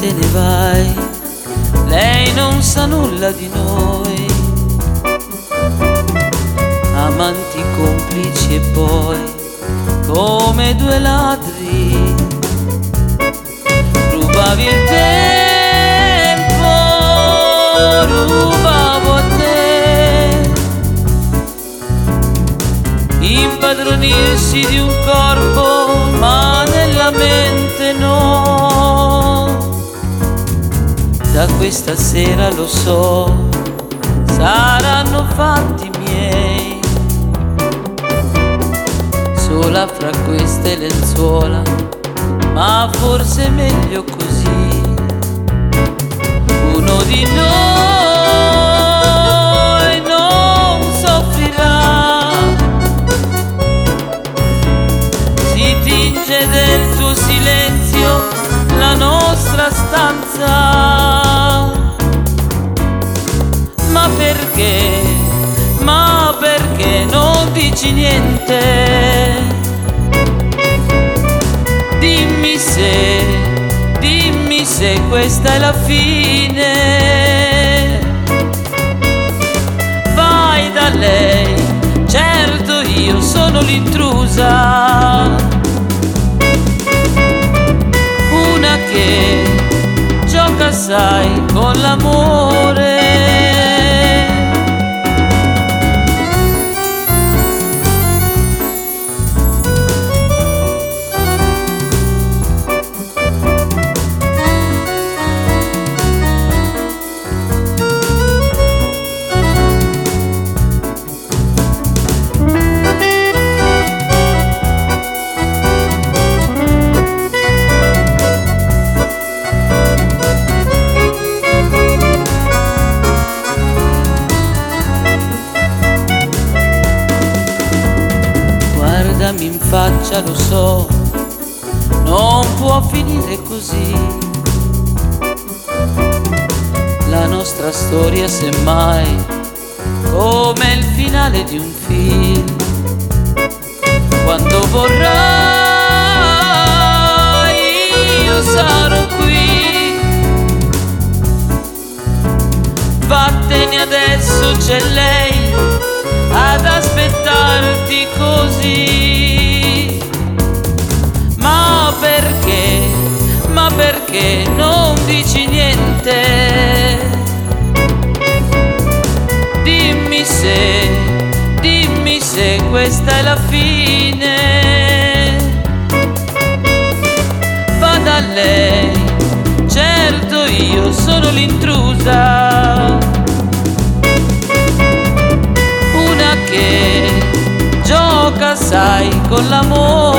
te ne vai, lei non sa nulla di noi, amanti complici e poi come due ladri rubavi il tempo, rubavo a te. Impadronirsi di un corpo ma nella mente no. Da questa sera lo so, saranno fatti miei, sola fra queste lenzuola, ma forse è meglio così. Uno di noi non soffrirà, si tinge del tuo silenzio la nostra stanza. Ma perché non dici niente? Dimmi se questa è la fine. Vai da lei, certo io sono l'intrusa, una che gioca assai con l'amore. Guardami in faccia, lo so, non può finire così. La nostra storia semmai come il finale di un film. Quando vorrai io sarò qui. Vattene adesso, c'è lei ad aspettarti così. Ma perché non dici niente? Dimmi se questa è la fine. Va da lei, certo io sono l'intrusa, una che gioca sai con l'amore.